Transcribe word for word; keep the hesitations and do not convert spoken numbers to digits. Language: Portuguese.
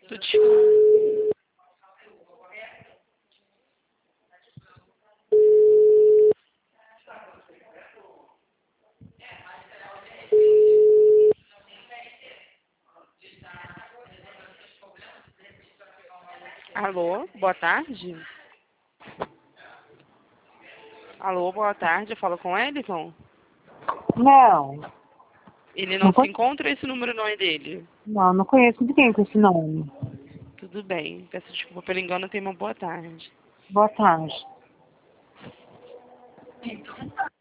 Tô te chamando. Alô, boa tarde. Alô, boa tarde. Eu falo com o Elton? Não. Ele não Não, se con... encontra, esse número não é dele? não, não conheço ninguém com esse nome. Tudo bem. Peço desculpa pelo engano. Tenha uma boa tarde. Boa tarde.